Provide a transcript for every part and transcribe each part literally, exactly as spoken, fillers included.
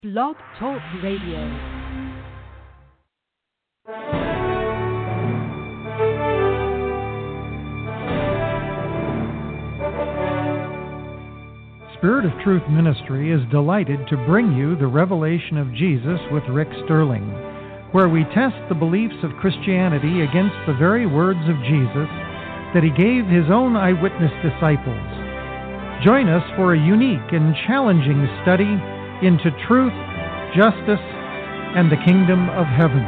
Blog Talk Radio. Spirit of Truth Ministry is delighted to bring you the Revelation of Jesus with Rick Sterling, where we test the beliefs of Christianity against the very words of Jesus that he gave his own eyewitness disciples. Join us for a unique and challenging study into truth, justice, and the kingdom of heaven.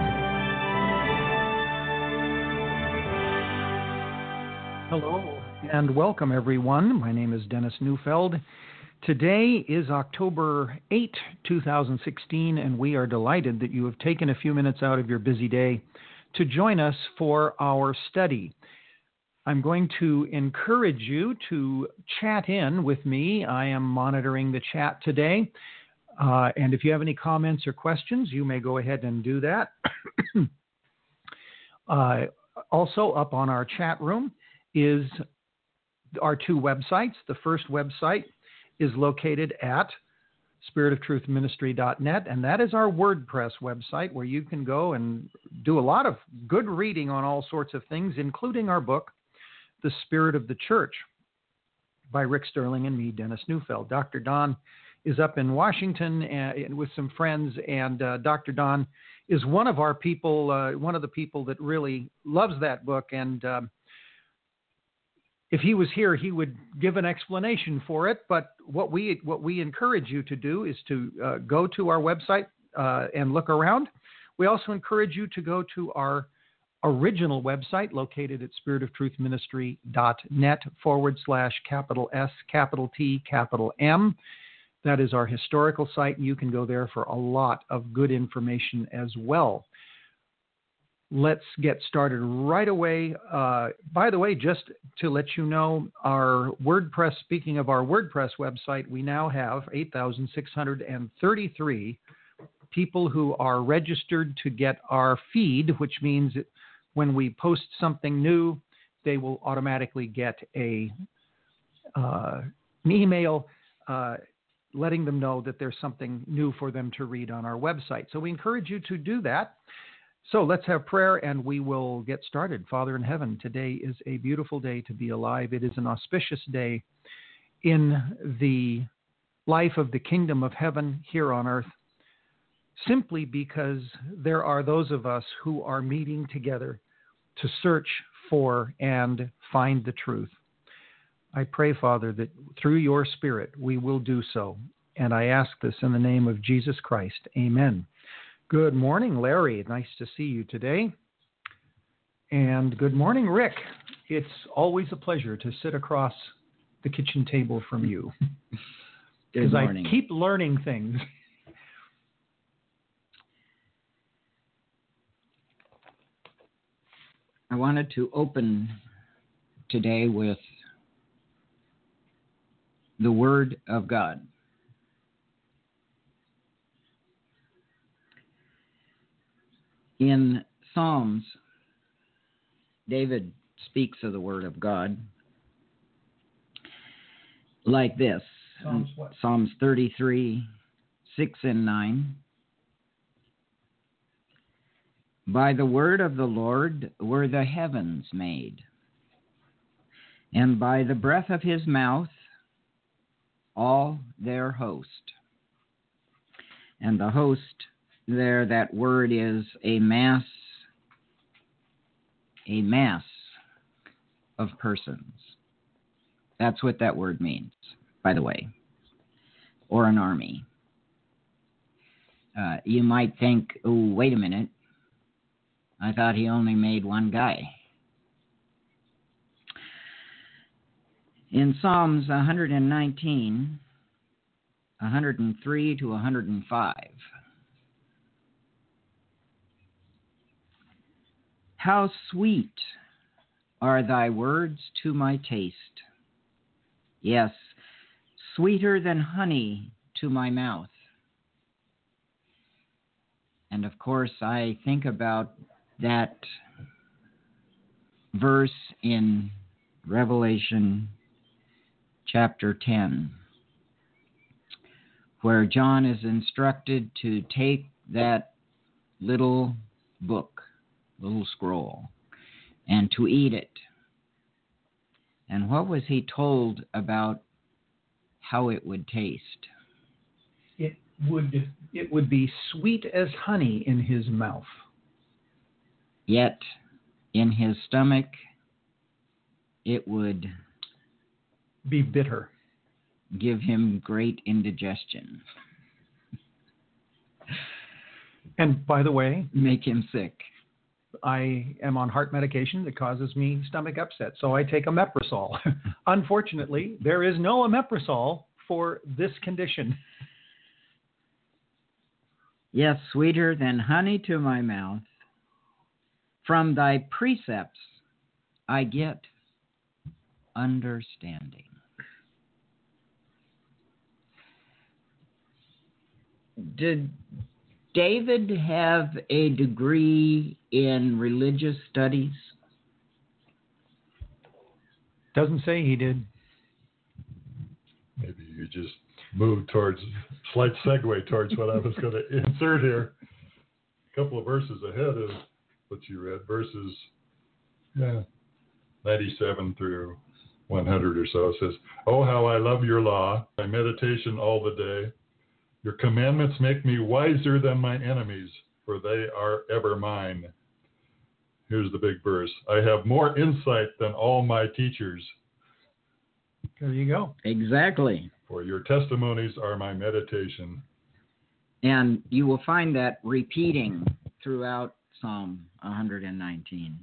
Hello, and welcome everyone. My name is Dennis Neufeld. Today is October eighth, twenty sixteen, and we are delighted that you have taken a few minutes out of your busy day to join us for our study. I'm going to encourage you to chat in with me. I am monitoring the chat today, uh, and if you have any comments or questions, you may go ahead and do that. uh, also, up on our chat room is our two websites. The first website is located at spirit of truth ministry dot net, and that is our WordPress website where you can go and do a lot of good reading on all sorts of things, including our book, The Spirit of the Church, by Rick Sterling and me, Dennis Neufeld. Doctor Don is up in Washington and with some friends, and uh, Doctor Don is one of our people, uh, one of the people that really loves that book, and um, if he was here, he would give an explanation for it. But what we what we encourage you to do is to uh, go to our website uh, and look around. We also encourage you to go to our original website located at spirit of truth ministry dot net forward slash capital S, capital T, capital M. That is our historical site, and you can go there for a lot of good information as well. Let's get started right away. Uh, by the way, just to let you know, our WordPress, speaking of our WordPress website, we now have eight thousand six hundred thirty-three people who are registered to get our feed, which means that when we post something new, they will automatically get a uh, an email uh, letting them know that there's something new for them to read on our website. So we encourage you to do that. So let's have prayer and we will get started. Father in heaven, today is a beautiful day to be alive. It is an auspicious day in the life of the kingdom of heaven here on earth, simply because there are those of us who are meeting together to search for and find the truth. I pray, Father, that through your Spirit we will do so. And I ask this in the name of Jesus Christ. Amen. Good morning, Larry. Nice to see you today. And good morning, Rick. It's always a pleasure to sit across the kitchen table from you. Because I keep learning things. I wanted to open today with the Word of God. In Psalms, David speaks of the Word of God like this. Psalms what? Psalms thirty-three, six and nine. By the word of the Lord were the heavens made, and by the breath of his mouth all their host. And the host there, that word is a mass, a mass of persons. That's what that word means, by the way, or an army. Uh, you might think, oh, wait a minute, I thought he only made one guy. In Psalms one nineteen, one oh three to one oh five, how sweet are thy words to my taste, yes, sweeter than honey to my mouth. And of course, I think about that verse in Revelation chapter ten, where John is instructed to take that little book, little scroll, and to eat it. And what was he told about how it would taste? It would it would be sweet as honey in his mouth. Yet in his stomach it would be bitter. Give him great indigestion. And by the way, make him sick. I am on heart medication that causes me stomach upset, so I take omeprazole. Unfortunately, there is no omeprazole for this condition. Yes, sweeter than honey to my mouth. From thy precepts I get understanding. Did David have a degree in religious studies? Doesn't say he did. Maybe you just moved towards, slight segue towards what I was going to insert here. A couple of verses ahead of what you read, verses yeah, ninety-seven through one hundred or so. It says, "Oh, how I love your law, my meditation all the day. Your commandments make me wiser than my enemies, for they are ever mine." Here's the big verse. "I have more insight than all my teachers." There you go. Exactly. "For your testimonies are my meditation." And you will find that repeating throughout Psalm one nineteen.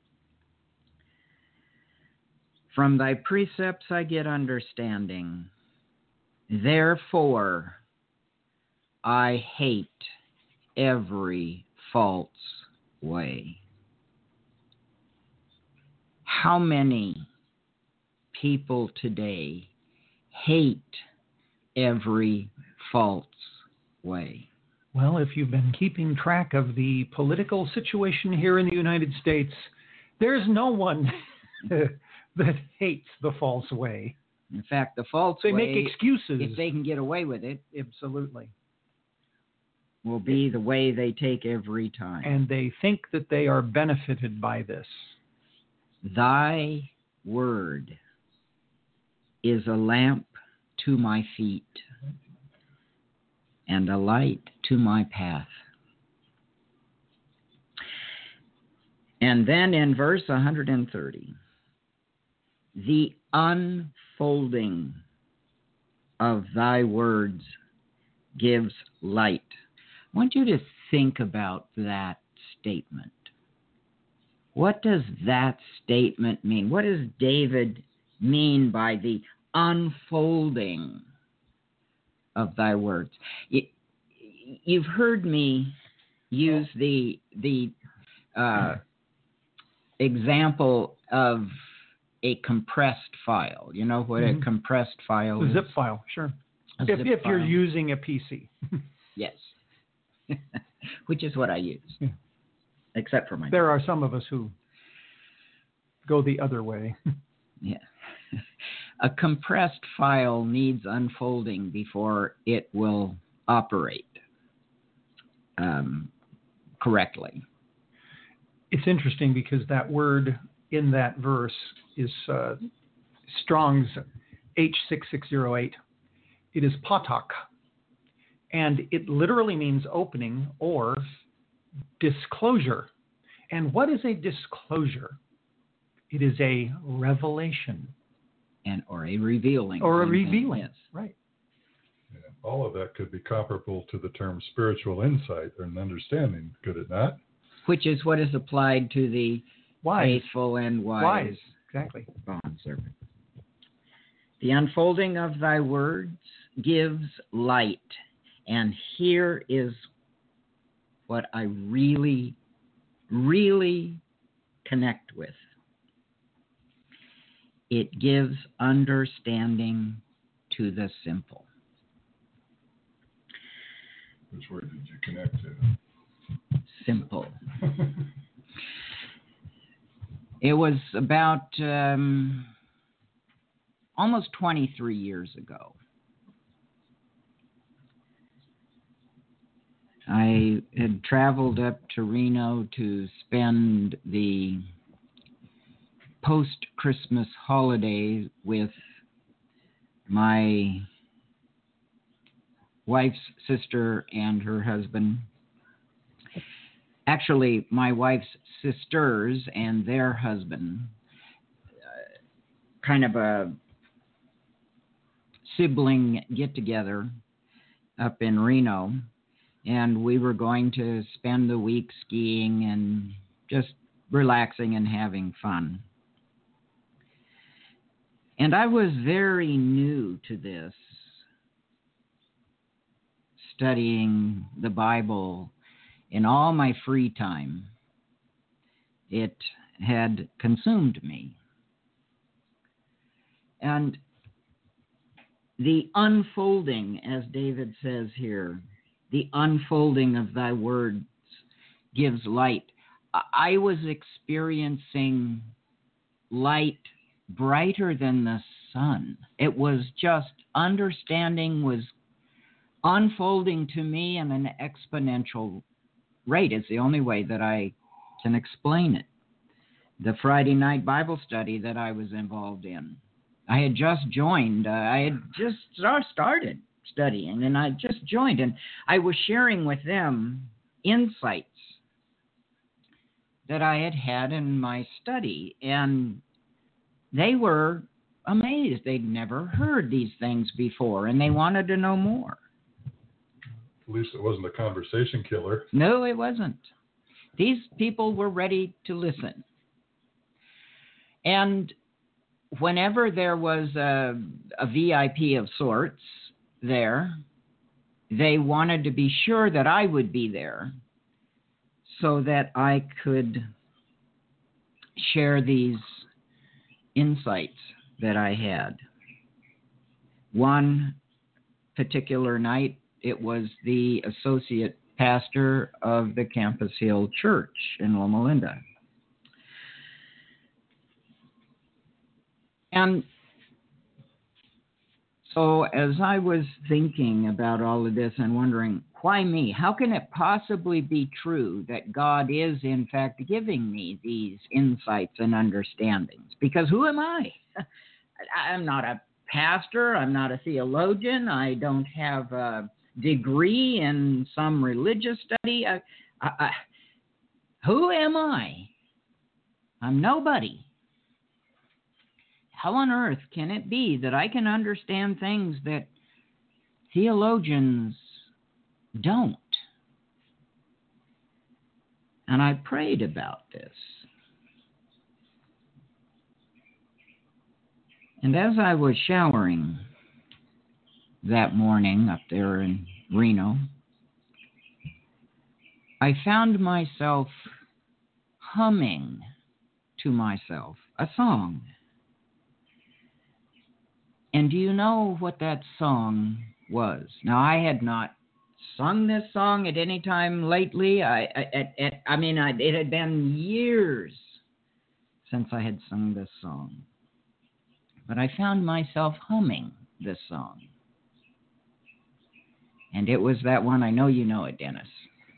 From thy precepts I get understanding. Therefore I hate every false way. How many people today hate every false way? Well, if you've been keeping track of the political situation here in the United States, there's no one that hates the false way. In fact, the false they way, make excuses. If they can get away with it, absolutely, will be the way they take every time. And they think that they are benefited by this. Thy word is a lamp to my feet and a light to my path. And then in verse one thirty, the unfolding of thy words gives light. I want you to think about that statement. What does that statement mean? What does David mean by the unfolding of thy words? You've heard me use the the uh, example of a compressed file. You know what mm-hmm. a compressed file a is? A zip file, sure. A if zip if file. You're using a P C. Yes. Which is what I use. Yeah. Except for my There are some of us who go the other way. Yeah. A compressed file needs unfolding before it will operate um, correctly. It's interesting because that word in that verse is uh, Strong's H six six zero eight. It is patak, and it literally means opening or disclosure. And what is a disclosure? It is a revelation. And or a revealing. Or a revealing, yes. Right. Yeah, all of that could be comparable to the term spiritual insight or an understanding, could it not? Which is what is applied to the wise. faithful and wise. Wise, exactly. Bondservant. The unfolding of thy words gives light. And here is what I really, really connect with. It gives understanding to the simple. Which word did you connect to? Simple. It was about um, almost twenty-three years ago I had traveled up to Reno to spend the post-Christmas holiday with my wife's sister and her husband. Actually, my wife's sisters and their husband. Uh, kind of a sibling get-together up in Reno. And we were going to spend the week skiing and just relaxing and having fun. And I was very new to this, studying the Bible in all my free time. It had consumed me. And the unfolding, as David says here, the unfolding of thy words gives light. I was experiencing light brighter than the sun. It was just, understanding was unfolding to me in an exponential rate. It's the only way that I can explain it. The Friday night Bible study that I was involved in, I had just joined. Uh, I had just started studying, and I just joined, and I was sharing with them insights that I had had in my study, and they were amazed. They'd never heard these things before, and they wanted to know more. At least it wasn't a conversation killer. No, it wasn't. These people were ready to listen. And whenever there was a, a V I P of sorts there, they wanted to be sure that I would be there so that I could share these insights that I had. One particular night, it was the associate pastor of the Campus Hill Church in Loma Linda. And so as I was thinking about all of this and wondering, why me? How can it possibly be true that God is, in fact, giving me these insights and understandings? Because who am I? I'm not a pastor. I'm not a theologian. I don't have a degree in some religious study. I, I, I, who am I? I'm nobody. How on earth can it be that I can understand things that theologians don't? And I prayed about this. And as I was showering that morning up there in Reno, I found myself humming to myself a song. And do you know what that song was? Now, I had not sung this song at any time lately. I, I, I, I mean, I, it had been years since I had sung this song. But I found myself humming this song. And it was that one. I know you know it, Dennis.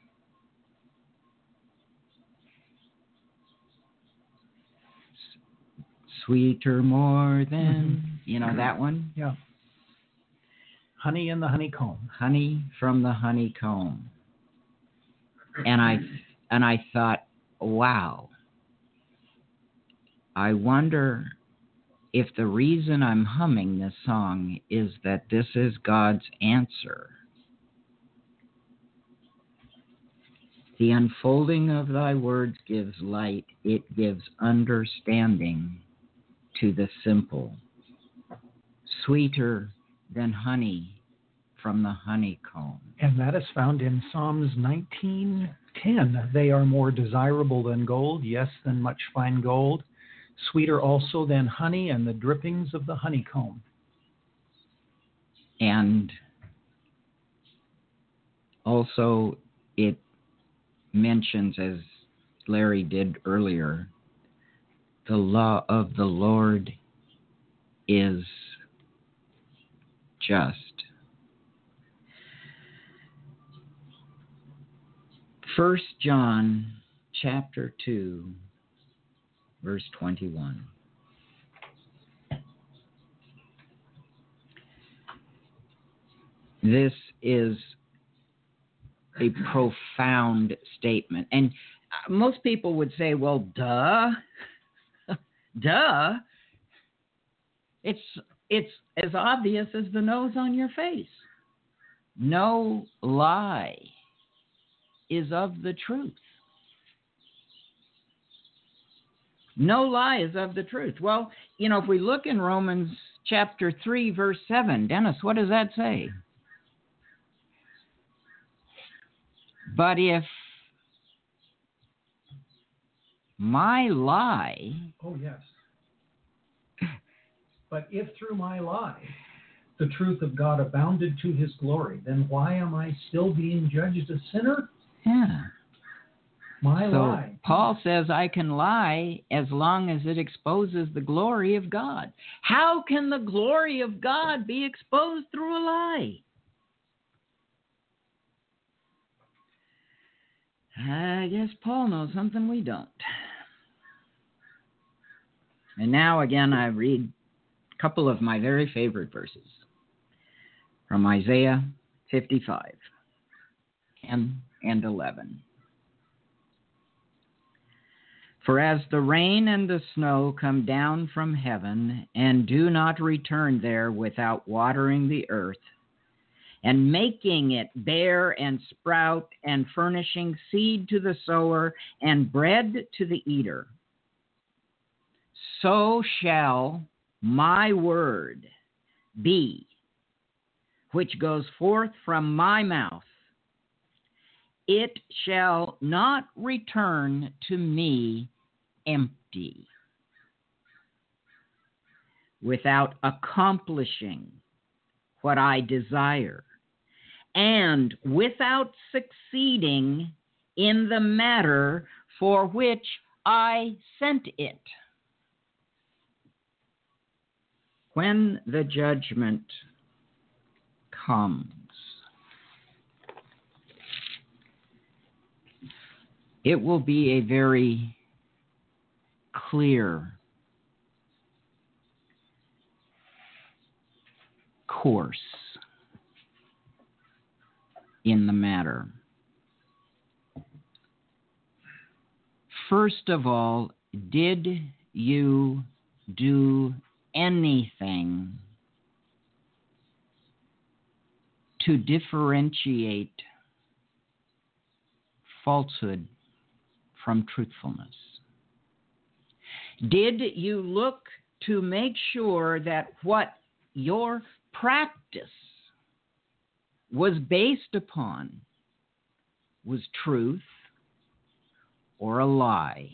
Sweeter more than, mm-hmm. you know that one? Yeah. Honey in the honeycomb. Honey from the honeycomb. And I and I thought, wow. I wonder if the reason I'm humming this song is that this is God's answer. The unfolding of thy words gives light. It gives understanding to the simple, sweeter than honey from the honeycomb. And that is found in Psalms nineteen ten. They are more desirable than gold, yes, than much fine gold, sweeter also than honey and the drippings of the honeycomb. And also it mentions, as Larry did earlier, the law of the Lord is just. First John chapter two, verse twenty-one. This is a profound statement. And most people would say, well, duh. Duh. It's it's as obvious as the nose on your face. No lie is of the truth. No lie is of the truth. Well, you know, if we look in Romans chapter three, verse seven, Dennis, what does that say? But if my lie... Oh, yes. But if through my lie the truth of God abounded to his glory, then why am I still being judged a sinner? Yeah. My so lie. Paul says I can lie as long as it exposes the glory of God. How can the glory of God be exposed through a lie? I guess Paul knows something we don't. And now again I read a couple of my very favorite verses from Isaiah fifty-five, ten and eleven. For as the rain and the snow come down from heaven and do not return there without watering the earth and making it bear and sprout and furnishing seed to the sower and bread to the eater, so shall my word be, which goes forth from my mouth. It shall not return to me empty, without accomplishing what I desire, and without succeeding in the matter for which I sent it. When the judgment comes, it will be a very clear course in the matter. First of all, did you do anything to differentiate falsehood from truthfulness? Did you look to make sure that what your practice was based upon was truth or a lie?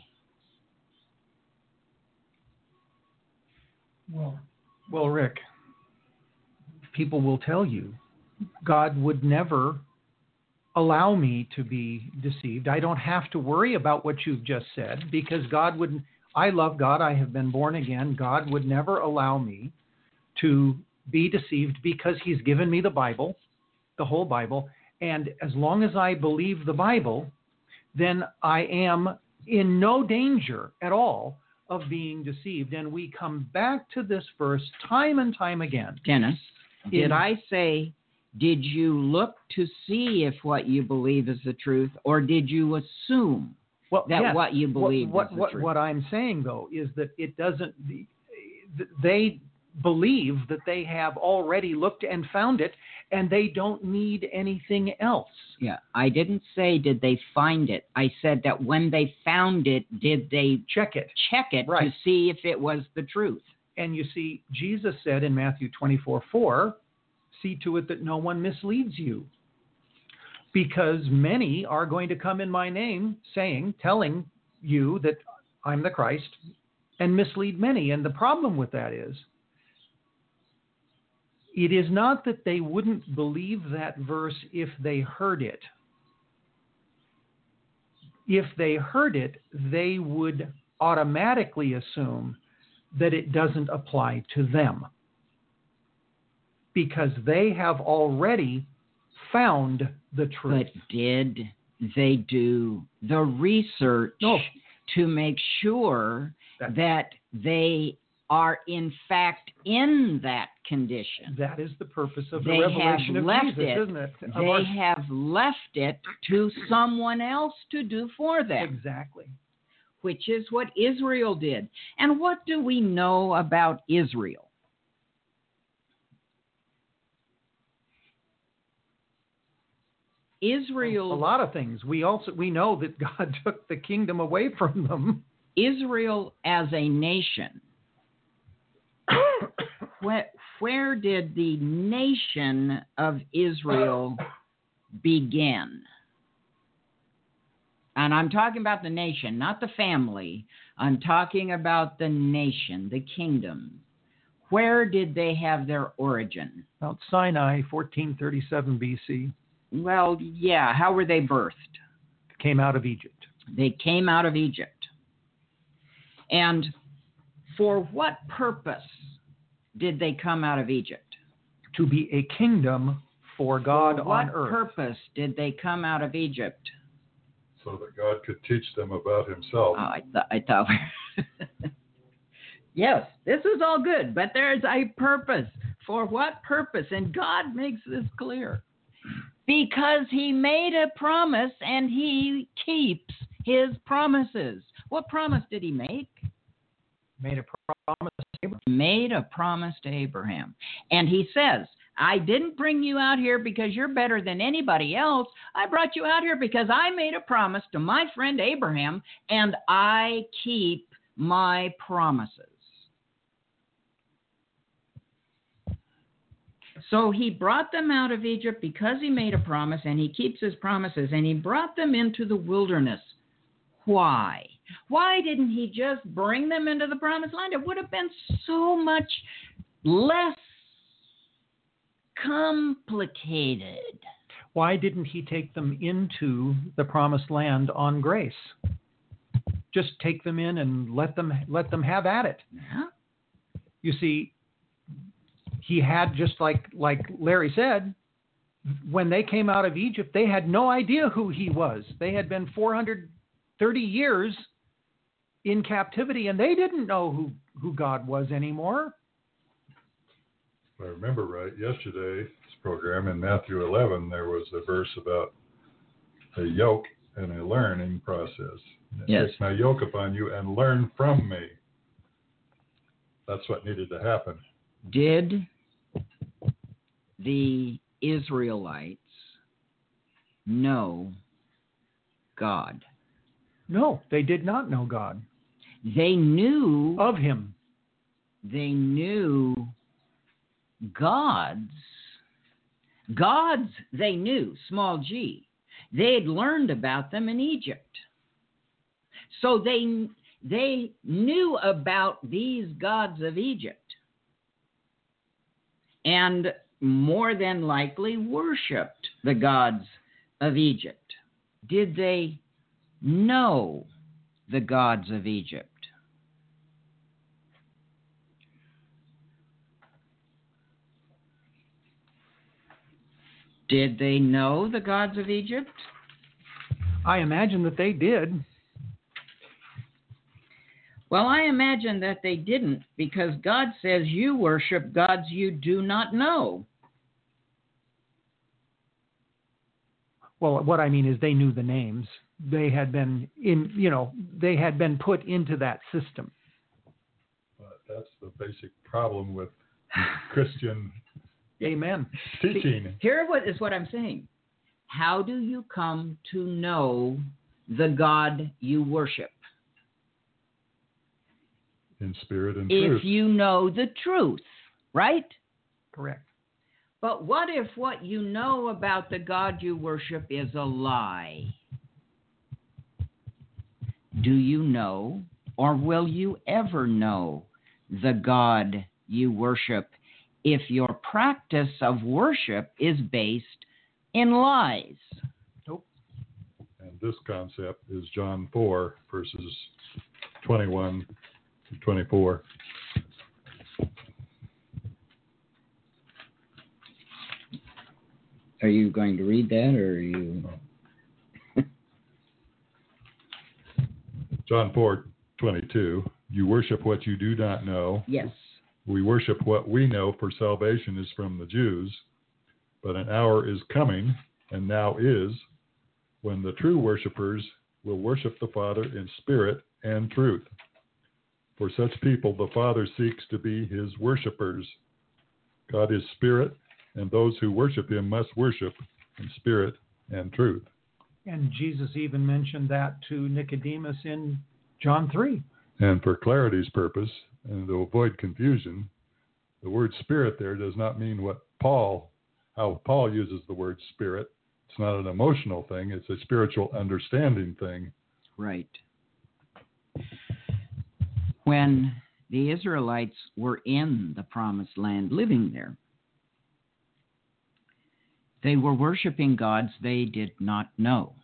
Well, well, Rick, people will tell you God would never allow me to be deceived. I don't have to worry about what you've just said because God would. I love God. I have been born again. God would never allow me to be deceived because he's given me the Bible, the whole Bible. And as long as I believe the Bible, then I am in no danger at all of being deceived. And we come back to this verse time and time again. Dennis, did In, I say, did you look to see if what you believe is the truth, or did you assume well, that yes, what you believe what, is the what, truth? What I'm saying, though, is that it doesn't, they believe that they have already looked and found it, and they don't need anything else. Yeah, I didn't say did they find it. I said that when they found it, did they check it, check it right. to see if it was the truth? And you see, Jesus said in Matthew twenty-four four, see to it that no one misleads you. Because many are going to come in my name saying, telling you that I'm the Christ, and mislead many. And the problem with that is, it is not that they wouldn't believe that verse if they heard it. If they heard it, they would automatically assume that it doesn't apply to them, because they have already found the truth. But did they do the research No. to make sure That- that they are in fact in that condition. That is the purpose of the They revelation have of left Jesus, it. isn't it? Of They our- have left it to someone else to do for them, Exactly. which is what Israel did. And what do we know about Israel? Israel A lot of things. We also we know that God took the kingdom away from them. Israel as a nation, where, where did the nation of Israel begin? And I'm talking about the nation, not the family. I'm talking about the nation, the kingdom. Where did they have their origin? Mount Sinai, fourteen thirty-seven B C, Well, yeah, how were they birthed? came out of Egypt. They came out of Egypt. And for what purpose did they come out of Egypt? To be a kingdom for God For what on earth. purpose did they come out of Egypt? So that God could teach them about himself. Oh, I, th- I thought. Yes, this is all good, but there's a purpose. For what purpose? And God makes this clear. Because he made a promise and he keeps his promises. What promise did he make? Made a promise. Made a promise to Abraham. And he says, I didn't bring you out here because you're better than anybody else. I brought you out here because I made a promise to my friend Abraham, and I keep my promises. So he brought them out of Egypt because he made a promise, and he keeps his promises, and he brought them into the wilderness. Why? Why didn't he just bring them into the promised land? It would have been so much less complicated. Why didn't he take them into the promised land on grace? Just take them in and let them let them have at it. Yeah. You see, he had, just like like Larry said, when they came out of Egypt, they had no idea who he was. They had been four hundred thirty years in captivity, and they didn't know who, who God was anymore. If I remember right, yesterday's program in Matthew eleven, there was a verse about a yoke and a learning process. Yes. Take my yoke upon you and learn from me. That's what needed to happen. Did the Israelites know God? No, they did not know God. They knew Of him. they knew gods. Gods they knew, small g. They had learned about them in Egypt. So they they knew about these gods of Egypt. And more than likely worshipped the gods of Egypt. Did they know the gods of Egypt? Did they know the gods of Egypt? I imagine that they did. Well, I imagine that they didn't, because God says you worship gods you do not know. Well, what I mean is they knew the names. They had been in, you know, they had been put into that system. But that's the basic problem with Christian Amen. teaching. Here what is what I'm saying. How do you come to know the God you worship? In spirit and If truth. you know the truth, right? Correct. But what if what you know about the God you worship is a lie? Do you know, or will you ever know, the God you worship if your practice of worship is based in lies? Nope. And this concept is John four, verses twenty-one to twenty-four. Are you going to read that, or are you? John four twenty-two, you worship what you do not know. Yes. We worship what we know, for salvation is from the Jews. But an hour is coming, and now is, when the true worshipers will worship the Father in spirit and truth. For such people, the Father seeks to be his worshipers. God is spirit, and those who worship him must worship in spirit and truth. And Jesus even mentioned that to Nicodemus in John three. And for clarity's purpose, and to avoid confusion, the word spirit there does not mean what Paul, how Paul uses the word spirit. It's not an emotional thing. It's a spiritual understanding thing. Right. When the Israelites were in the promised land, living there, they were worshiping gods they did not know.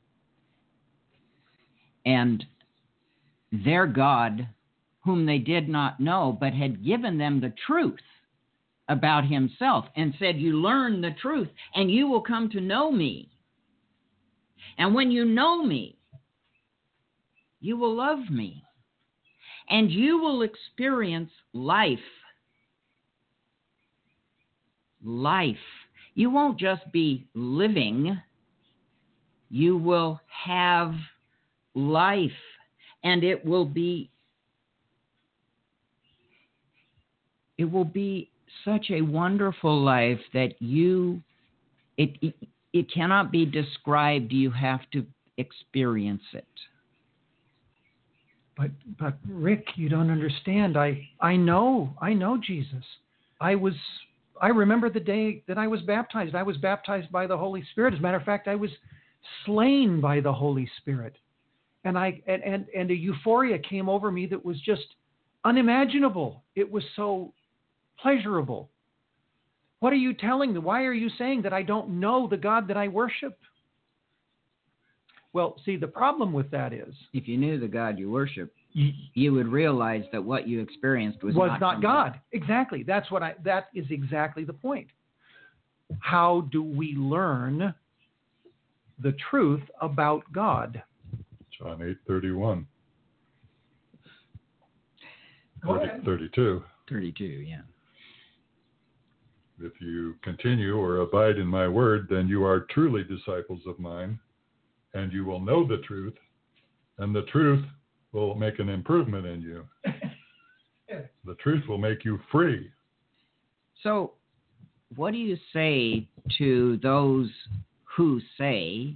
And their God, whom they did not know, but had given them the truth about himself and said, you learn the truth and you will come to know me. And when you know me, you will love me. And you will experience life. Life. You won't just be living. You will have life. And it will be it will be such a wonderful life that you it it, it cannot be described. You have to experience it. But but Rick, you don't understand. I I know I know Jesus. I was I remember the day that I was baptized. I was baptized by the Holy Spirit. As a matter of fact, I was slain by the Holy Spirit, and I and and, and a euphoria came over me that was just unimaginable. It was so pleasurable. What are you telling me? Why are you saying that I don't know the God that I worship? Well, see, the problem with that is, if you knew the God you worship, you, you would realize that what you experienced was, was not, not God. God. Exactly. That's what I. That is exactly the point. How do we learn the truth about God? John eight thirty-one. Go ahead. thirty-two. thirty-two, yeah. If you continue or abide in my word, then you are truly disciples of mine, and you will know the truth, and the truth will make an improvement in you. The truth will make you free. So, what do you say to those who say,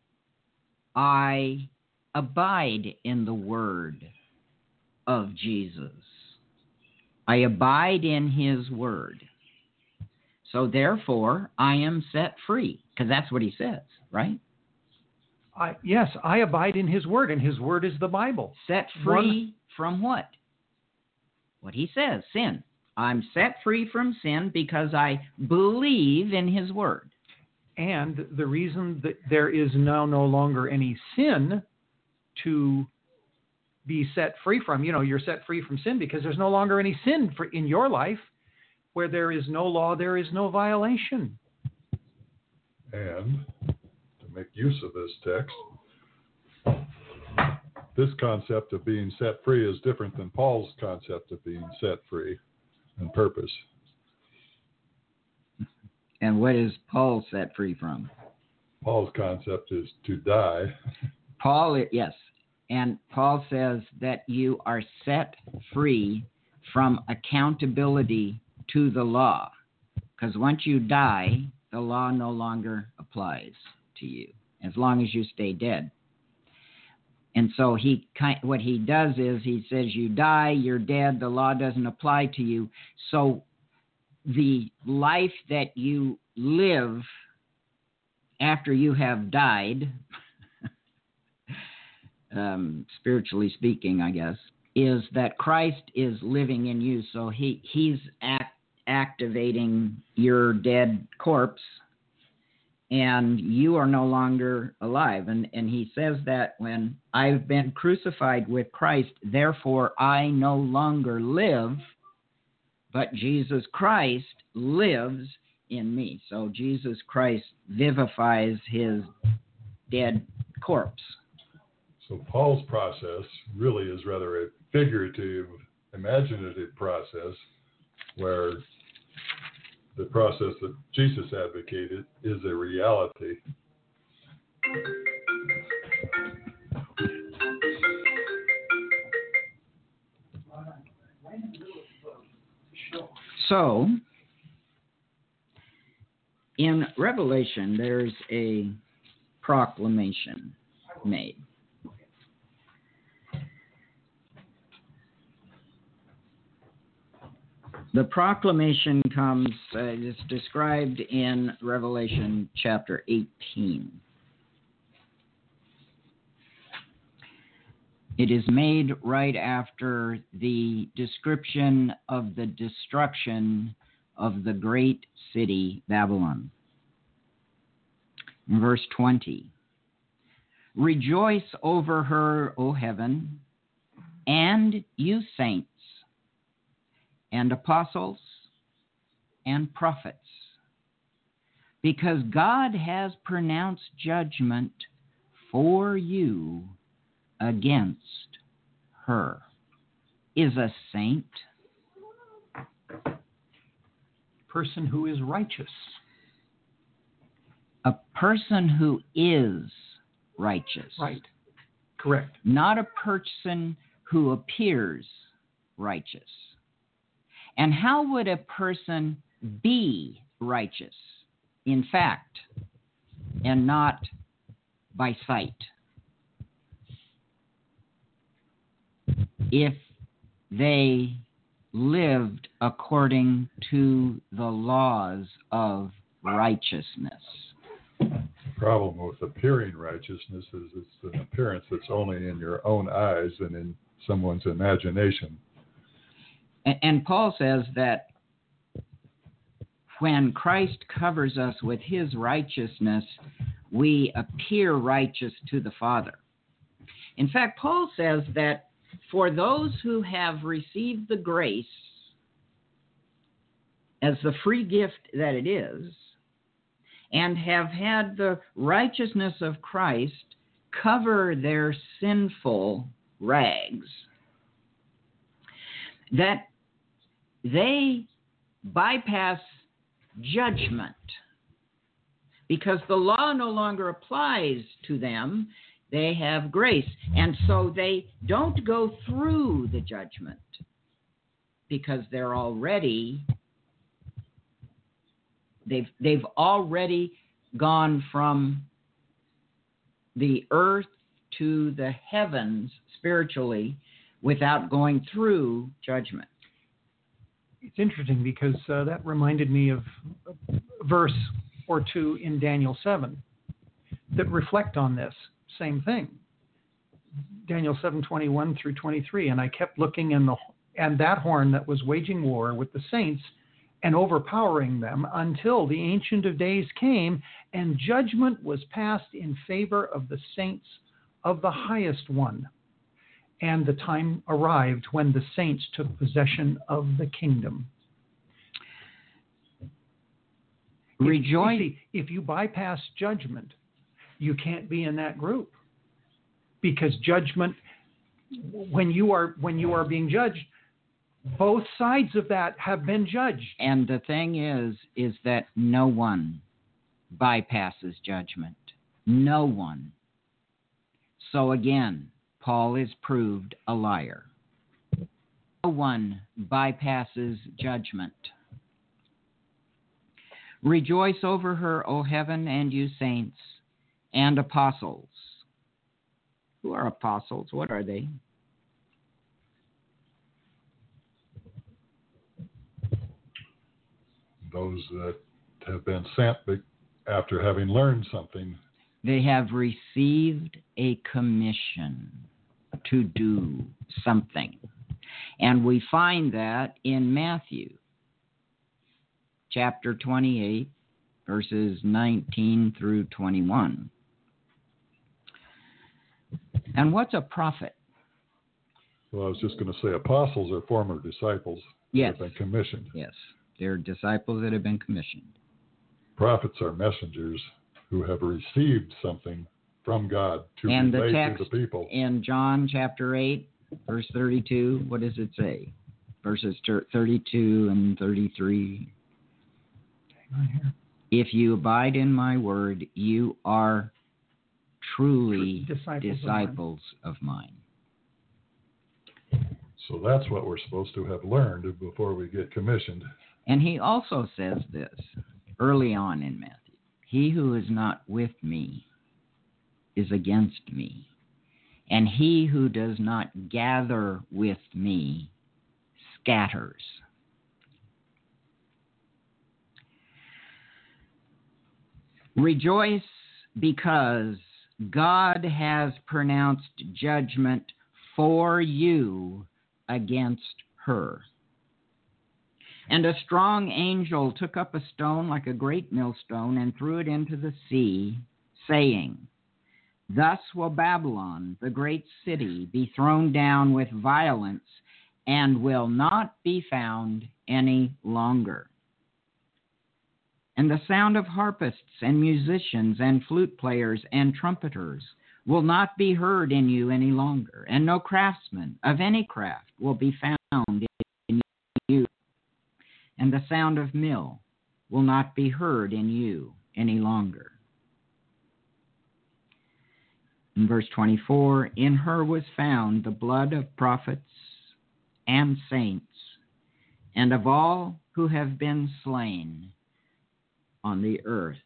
I abide in the word of Jesus? I abide in his word. So therefore, I am set free. Because that's what he says, right? I, yes, I abide in his word, and his word is the Bible. Set free One, from what? What he says, sin. I'm set free from sin because I believe in his word. And the reason that there is now no longer any sin to be set free from, you know, you're set free from sin because there's no longer any sin for, in your life. Where there is no law, there is no violation. And to make use of this text, this concept of being set free is different than Paul's concept of being set free and purpose. And what is Paul set free from? Paul's concept is to die. Paul, yes. And Paul says that you are set free from accountability to the law. Because once you die, the law no longer applies to you, as long as you stay dead. And so he, what he does is he says you die, you're dead, the law doesn't apply to you. So the life that you live after you have died, um, spiritually speaking, I guess, is that Christ is living in you. So he, he's act, activating your dead corpse, and you are no longer alive. And, and he says that when I've been crucified with Christ, therefore I no longer live, but Jesus Christ lives in me. So Jesus Christ vivifies his dead corpse. So Paul's process really is rather a figurative, imaginative process, where the process that Jesus advocated is a reality. So, in Revelation, there's a proclamation made. The proclamation comes, uh, it's described in Revelation chapter eighteen. It is made right after the description of the destruction of the great city Babylon. In verse twenty, rejoice over her, O heaven, and you saints, and apostles, and prophets, because God has pronounced judgment for you against her. Is a saint Person who is righteous. a person who is righteous? Right. Correct. Not a person who appears righteous. And how would a person be righteous, in fact, and not by sight? If they lived according to the laws of righteousness. The problem with appearing righteousness is it's an appearance that's only in your own eyes and in someone's imagination. And, and Paul says that when Christ covers us with his righteousness, we appear righteous to the Father. In fact, Paul says that for those who have received the grace as the free gift that it is, and have had the righteousness of Christ cover their sinful rags, that they bypass judgment because the law no longer applies to them. They have grace, and so they don't go through the judgment because they're already they've they've already gone from the earth to the heavens spiritually without going through judgment. It's interesting because uh, that reminded me of a verse or two in Daniel seven that reflect on this same thing. Daniel seven twenty-one through twenty-three, and I kept looking, and the and that horn that was waging war with the saints and overpowering them until the Ancient of Days came, and judgment was passed in favor of the saints of the highest one. And the time arrived when the saints took possession of the kingdom. Rejoice. If, you see, if you bypass judgment, you can't be in that group, because judgment, when you are when you are being judged, both sides of that have been judged. And the thing is, is that no one bypasses judgment. No one. So again, Paul is proved a liar. No one bypasses judgment. Rejoice over her, O heaven, and you saints, and apostles. Who are apostles? What are they? Those that have been sent after having learned something. They have received a commission to do something. And we find that in Matthew chapter twenty-eight, verses nineteen through twenty-one. And what's a prophet? Well, I was just going to say apostles are former disciples Yes. that have been commissioned. Yes, they're disciples that have been commissioned. Prophets are messengers who have received something from God to And the relate text to the people. in John chapter eight, verse thirty-two, what does it say? Verses thirty-two and thirty-three. Hang on here. If you abide in my word, you are truly Disciples, disciples of mine. So that's what we're supposed to have learned before we get commissioned. And he also says this early on in Matthew. He who is not with me is against me, and he who does not gather with me scatters. Rejoice because God has pronounced judgment for you against her. And a strong angel took up a stone like a great millstone and threw it into the sea, saying, Thus will Babylon, the great city, be thrown down with violence and will not be found any longer. And the sound of harpists and musicians and flute players and trumpeters will not be heard in you any longer, and no craftsman of any craft will be found in you. And the sound of mill will not be heard in you any longer. In verse twenty-four, in her was found the blood of prophets and saints, and of all who have been slain on the earth.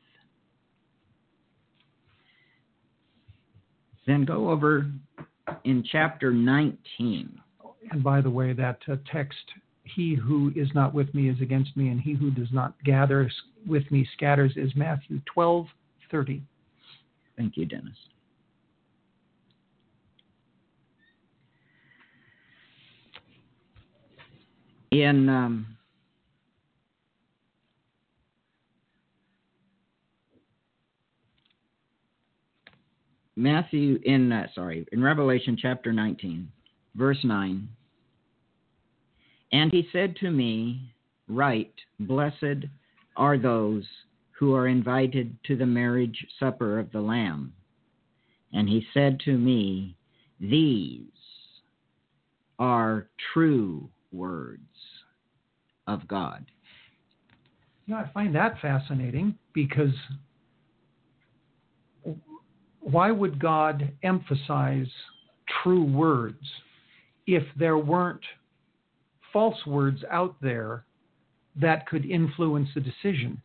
Then go over in chapter nineteen. And by the way, that uh, text, he who is not with me is against me, and he who does not gather with me scatters, is Matthew twelve thirty. Thank you, Dennis. In um, Matthew, in uh, sorry, in Revelation chapter nineteen, verse nine, and he said to me, Write, blessed are those who are invited to the marriage supper of the Lamb. And he said to me, These are true words of God. Yeah, I find that fascinating, because why would God emphasize true words if there weren't false words out there that could influence the decision?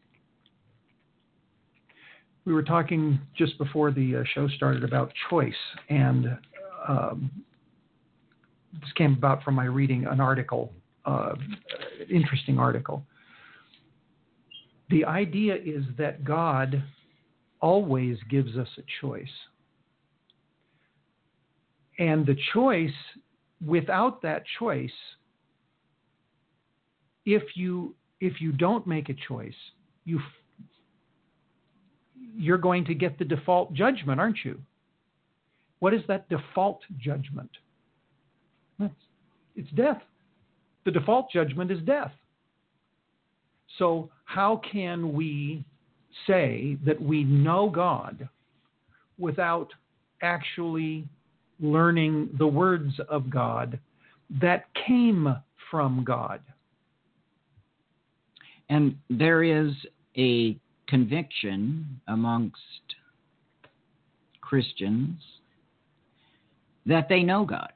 We were talking just before the uh, show started about choice, and um, this came about from my reading an article, uh, interesting article. The idea is that God always gives us a choice. And the choice, without that choice, if you if you don't make a choice, you you're going to get the default judgment, aren't you? What is that default judgment? It's death. The default judgment is death. So how can we say that we know God without actually learning the words of God that came from God? And there is a conviction amongst Christians that they know God.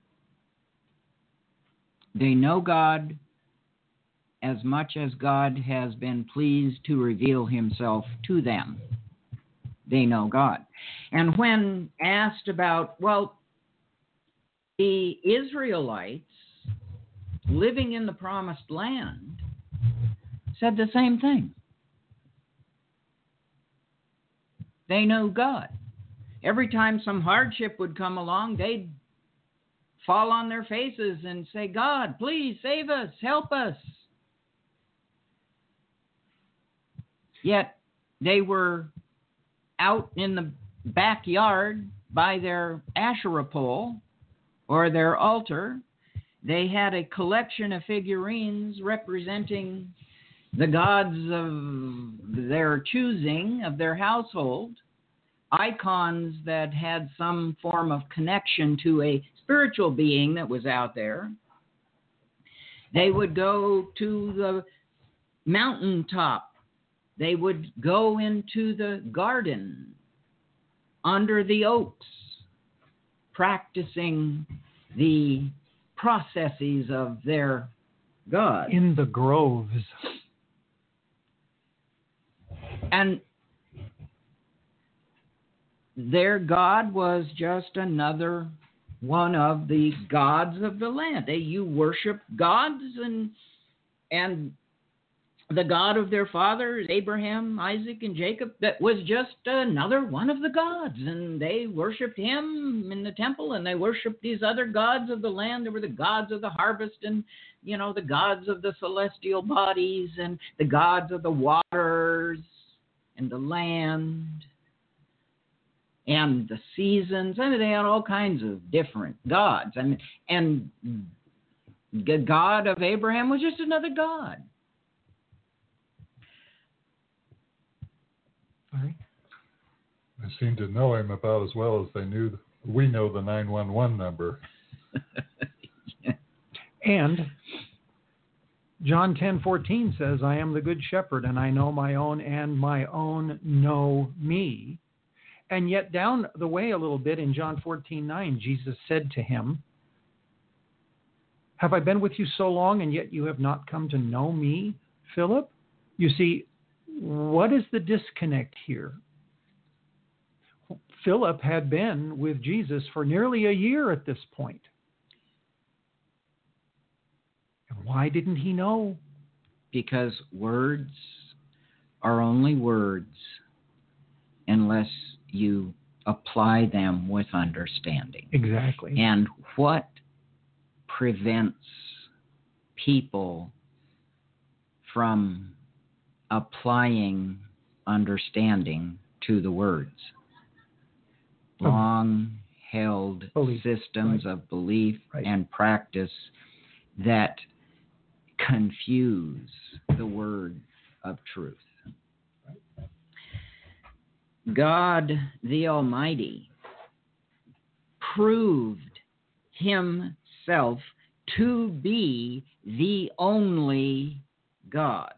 They know God as much as God has been pleased to reveal himself to them. They know God. And when asked about, well, the Israelites living in the promised land said the same thing. They know God. Every time some hardship would come along, they'd fall on their faces and say, God, please save us, help us. Yet they were out in the backyard by their Asherah pole or their altar. They had a collection of figurines representing the gods of their choosing, of their household, icons that had some form of connection to a spiritual being that was out there. They would go to the mountaintop. They would go into the garden under the oaks, practicing the processes of their God. In the groves. And their God was just another one of the gods of the land. They, you worship gods, and and the God of their fathers, Abraham, Isaac, and Jacob, that was just another one of the gods. And they worshiped him in the temple, and they worshiped these other gods of the land. There were the gods of the harvest, and, you know, the gods of the celestial bodies, and the gods of the waters and the land and the seasons. I mean, they had all kinds of different gods. I mean, and the God of Abraham was just another god. Sorry? They seem to know him about as well as they knew. We know the nine one one number. Yeah. And John ten fourteen says, I am the good shepherd, and I know my own, and my own know me. And yet down the way a little bit in John fourteen nine, Jesus said to him, have I been with you so long, and yet you have not come to know me, Philip? You see, what is the disconnect here? Philip had been with Jesus for nearly a year at this point. And why didn't he know? Because words are only words unless you apply them with understanding. Exactly. And what prevents people from applying understanding to the words? Oh. Long-held Belief. systems Right. of belief Right. and practice that confuse the word of truth. God the Almighty proved himself to be the only God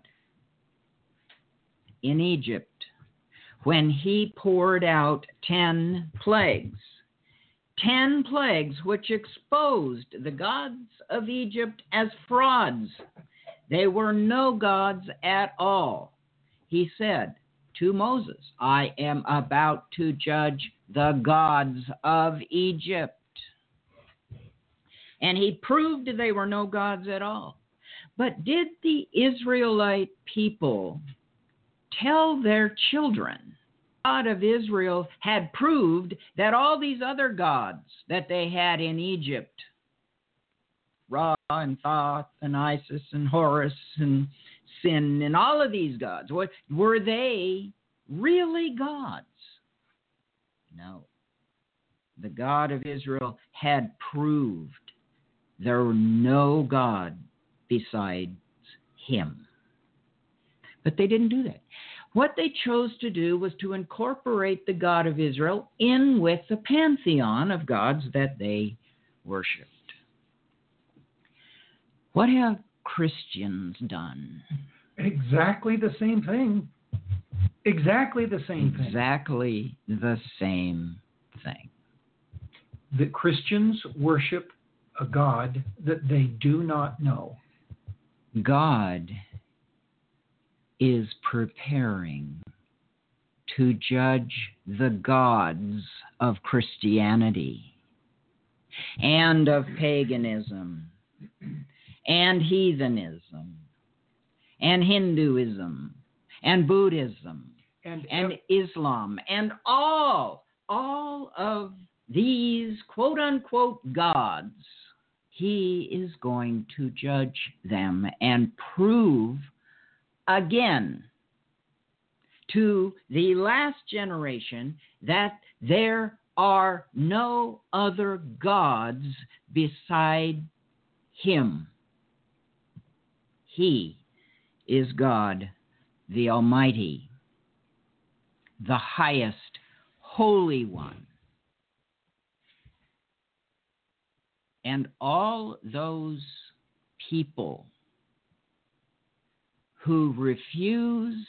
in Egypt when he poured out ten plagues. Ten plagues which exposed the gods of Egypt as frauds. They were no gods at all. He said to Moses, I am about to judge the gods of Egypt. And he proved they were no gods at all. But did the Israelite people tell their children God of Israel had proved that all these other gods that they had in Egypt, Ra and Thoth and Isis and Horus and Sin and all of these gods, were they really gods? No. The God of Israel had proved there were no God besides him. But they didn't do that. What they chose to do was to incorporate the God of Israel in with the pantheon of gods that they worshipped. What have Christians done? Exactly the same thing. Exactly the same thing. Exactly the same thing. The Christians worship a God that they do not know. God is preparing to judge the gods of Christianity and of paganism and heathenism and Hinduism and Buddhism And, and Islam and all, all of these quote-unquote gods. He is going to judge them and prove again to the last generation that there are no other gods beside him. He is God the Almighty, the highest, Holy One. And all those people who refuse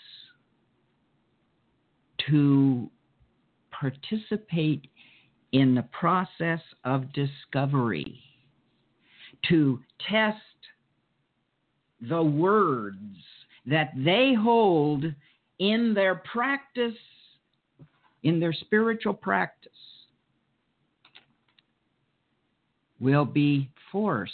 to participate in the process of discovery, to test the words that they hold in their practice, in their spiritual practice, will be forced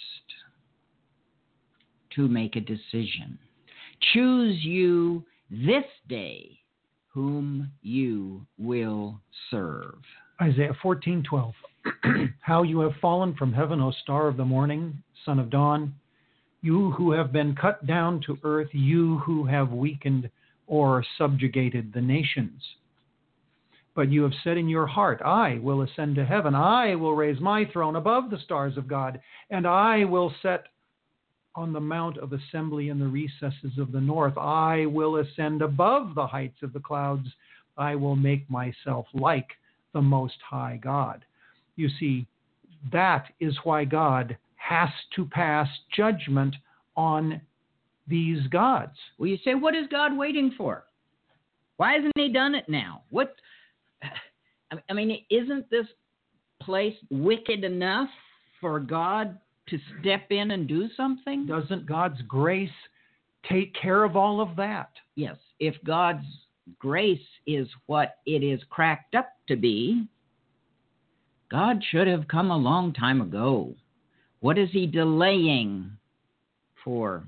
to make a decision. Choose you this day whom you will serve. Isaiah fourteen twelve. How you have fallen from heaven, O star of the morning, son of dawn, you who have been cut down to earth, you who have weakened or subjugated the nations. But you have said in your heart, I will ascend to heaven. I will raise my throne above the stars of God, and I will set on the mount of assembly in the recesses of the north. I will ascend above the heights of the clouds. I will make myself like the Most High God. You see, that is why God has to pass judgment on these gods. Well, you say, what is God waiting for? Why hasn't he done it now? What? I mean, isn't this place wicked enough for God to step in and do something? Doesn't God's grace take care of all of that? Yes. If God's grace is what it is cracked up to be, God should have come a long time ago. What is he delaying for?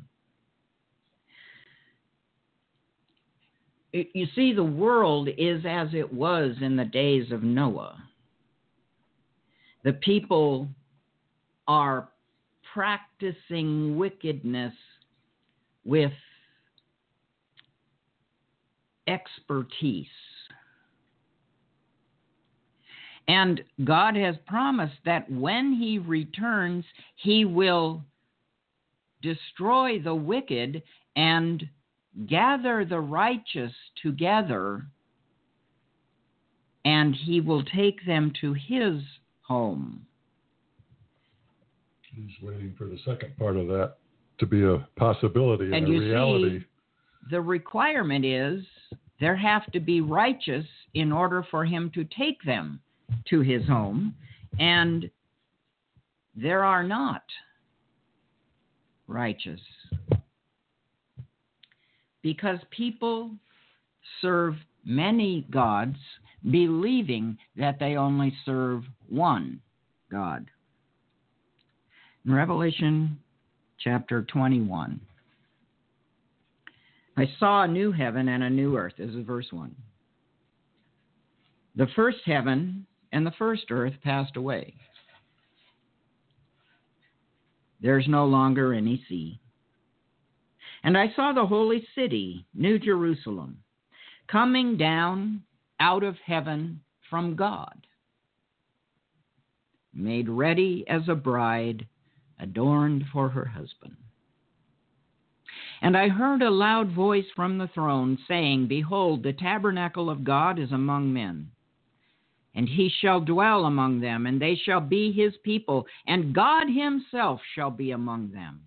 It, you see, the world is as it was in the days of Noah. The people are practicing wickedness with expertise. And God has promised that when he returns, he will destroy the wicked and gather the righteous together, and he will take them to his home. He's waiting for the second part of that to be a possibility and, and a you reality. See, the requirement is there have to be righteous in order for him to take them to his home, and there are not righteous. Because people serve many gods, believing that they only serve one God. In Revelation chapter twenty-one, I saw a new heaven and a new earth. This is verse one. The first heaven and the first earth passed away. There's no longer any sea. And I saw the holy city, New Jerusalem, coming down out of heaven from God, made ready as a bride adorned for her husband. And I heard a loud voice from the throne saying, Behold, the tabernacle of God is among men, and he shall dwell among them, and they shall be his people, and God himself shall be among them.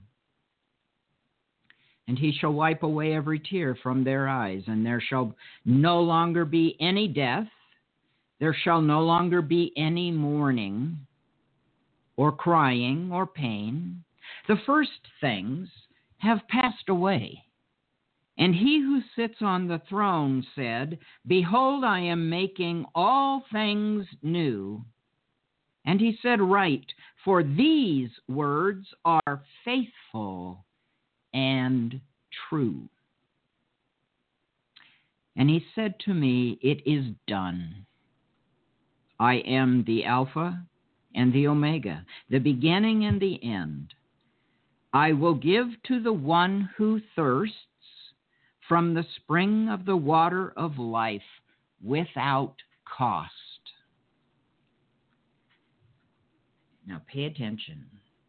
And he shall wipe away every tear from their eyes, and there shall no longer be any death, there shall no longer be any mourning, or crying, or pain. The first things have passed away. And he who sits on the throne said, Behold, I am making all things new. And he said, Write, for these words are faithful and true. And he said to me, It is done. I am the Alpha and the Omega, the beginning and the end. I will give to the one who thirsts from the spring of the water of life without cost. Now pay attention.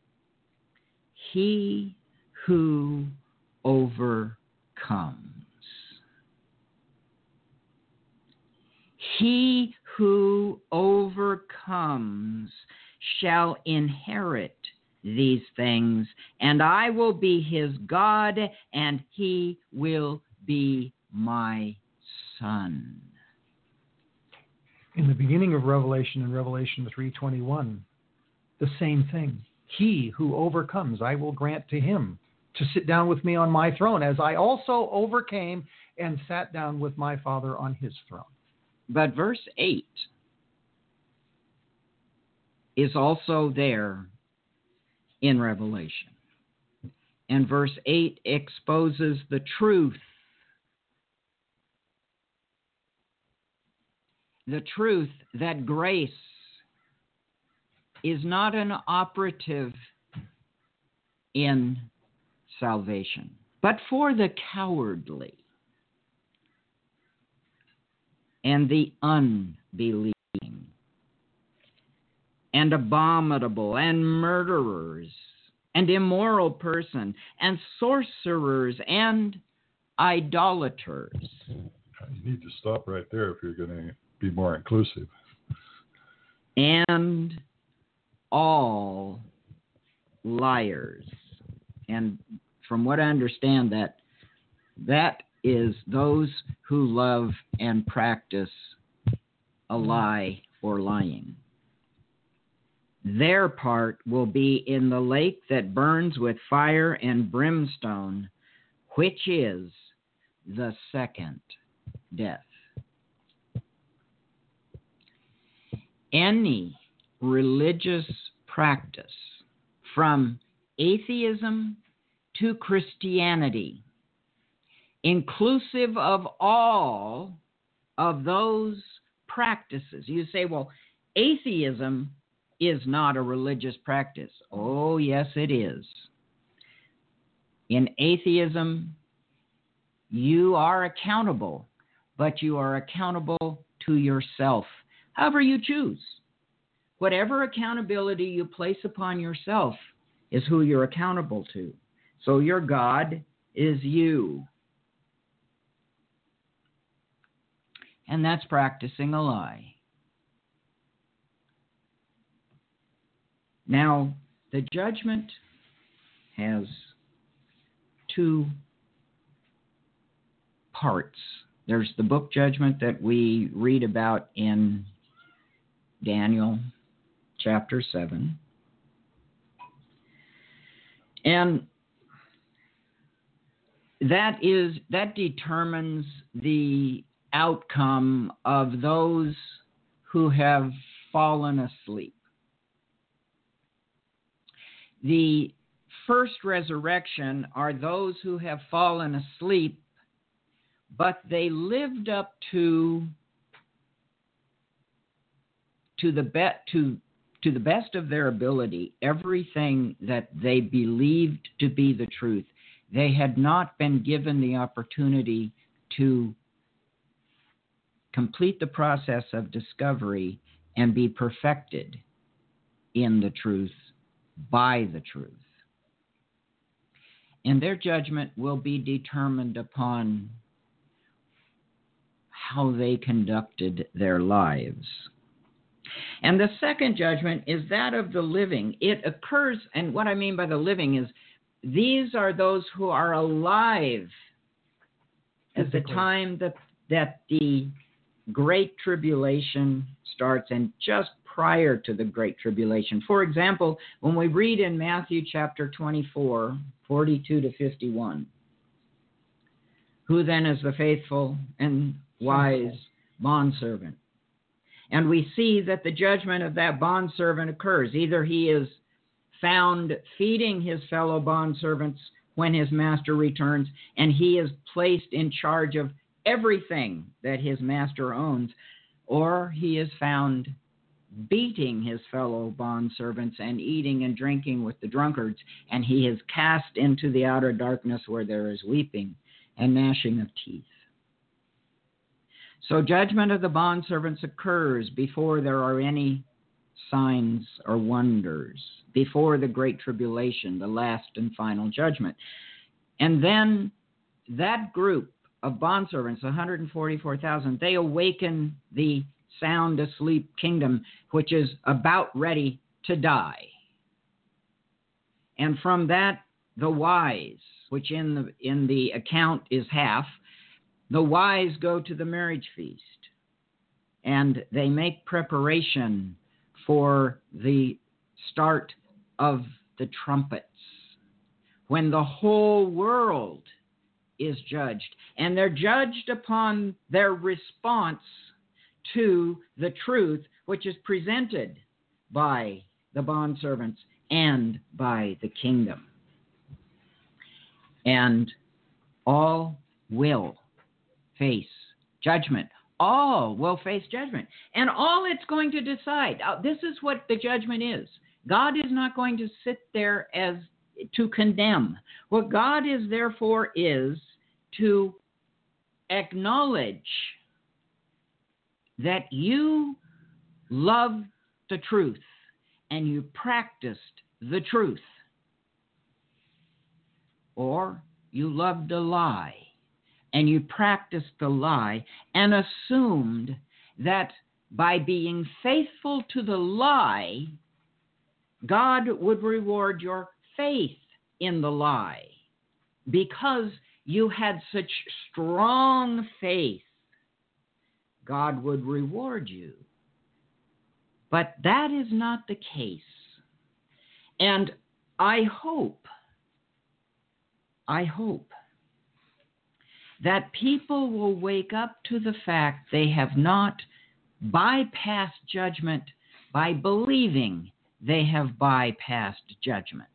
He who overcomes. He who overcomes shall inherit these things, and I will be his God, and he will be my son. In the beginning of Revelation, in Revelation three twenty-one, the same thing. He who overcomes, I will grant to him to sit down with me on my throne, as I also overcame and sat down with my Father on his throne. But verse eight is also there in Revelation. And verse eight exposes the truth. The truth that grace is not an operative in salvation, but for the cowardly and the unbelieving and abominable and murderers and immoral person and sorcerers and idolaters. You need to stop right there if you're going to be more inclusive. And all liars. And from what I understand, that that is those who love and practice a lie or lying. Their part will be in the lake that burns with fire and brimstone, which is the second death. Any religious practice, from atheism to Christianity, inclusive of all of those practices. You say, well, atheism is not a religious practice. Oh, yes, it is. In atheism, you are accountable, but you are accountable to yourself, however you choose. Whatever accountability you place upon yourself is who you're accountable to. So your God is you. And that's practicing a lie. Now, the judgment has two parts. There's the book judgment that we read about in Daniel chapter seven. And that is that determines the outcome of those who have fallen asleep. The first resurrection are those who have fallen asleep, but they lived up to to the be- to to the best of their ability everything that they believed to be the truth. They had not been given the opportunity to complete the process of discovery and be perfected in the truth by the truth. And their judgment will be determined upon how they conducted their lives. And the second judgment is that of the living. It occurs, and what I mean by the living is these are those who are alive at the time that, that the Great Tribulation starts and just prior to the Great Tribulation. For example, when we read in Matthew chapter twenty-four, forty-two to fifty-one, who then is the faithful and wise bondservant? And we see that the judgment of that bondservant occurs. Either he is found feeding his fellow bondservants when his master returns, and he is placed in charge of everything that his master owns, or he is found beating his fellow bondservants and eating and drinking with the drunkards, and he is cast into the outer darkness where there is weeping and gnashing of teeth. So judgment of the bondservants occurs before there are any signs or wonders, before the Great Tribulation, the last and final judgment. And then that group of bondservants, one hundred forty-four thousand, they awaken the sound asleep kingdom, which is about ready to die. And from that, the wise, which in the in the account is half, the wise go to the marriage feast, and they make preparation for the start of the trumpets, when the whole world is judged, and they're judged upon their response to the truth which is presented by the bondservants and by the kingdom. And all will face judgment. All will face judgment. And all it's going to decide, uh, this is what the judgment is. God is not going to sit there as to condemn. What God is there for is to acknowledge that you love the truth and you practiced the truth, or you loved a lie and you practiced the lie and assumed that by being faithful to the lie, God would reward your faith in the lie because you had such strong faith. God would reward you. But that is not the case. And I hope, I hope that people will wake up to the fact they have not bypassed judgment by believing they have bypassed judgment.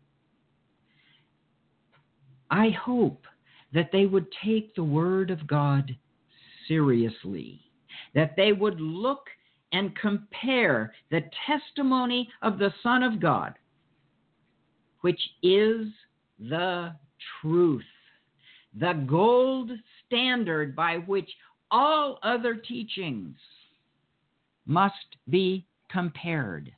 I hope that they would take the Word of God seriously, that they would look and compare the testimony of the Son of God, which is the truth, the gold standard by which all other teachings must be compared.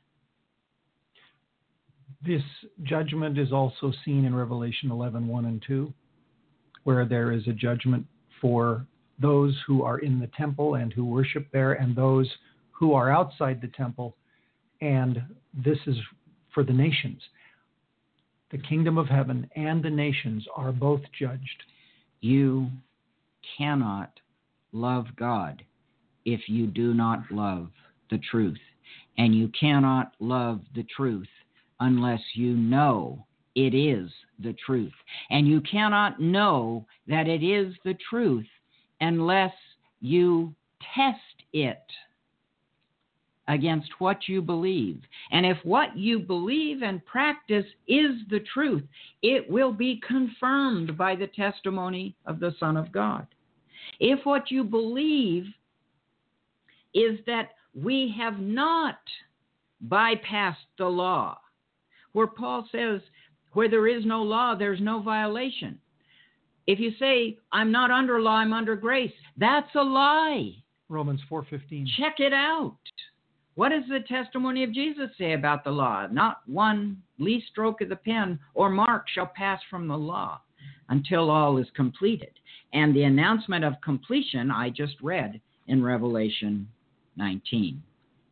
This judgment is also seen in Revelation eleven, one and two, where there is a judgment for those who are in the temple and who worship there, and those who are outside the temple, and this is for the nations. The kingdom of heaven and the nations are both judged. You cannot love God if you do not love the truth, and you cannot love the truth unless you know it is the truth. And you cannot know that it is the truth unless you test it against what you believe. And if what you believe and practice is the truth, it will be confirmed by the testimony of the Son of God. If what you believe is that we have not bypassed the law, where Paul says, where there is no law, there's no violation. If you say, I'm not under law, I'm under grace, that's a lie. Romans four fifteen. Check it out. What does the testimony of Jesus say about the law? Not one least stroke of the pen or mark shall pass from the law until all is completed. And the announcement of completion I just read in Revelation nineteen.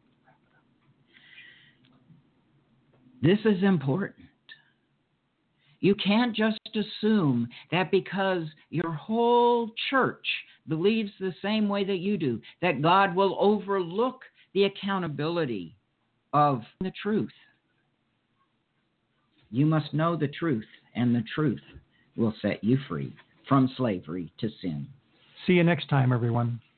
This is important. You can't just assume that because your whole church believes the same way that you do, that God will overlook the accountability of the truth. You must know the truth, and the truth will set you free from slavery to sin. See you next time, everyone.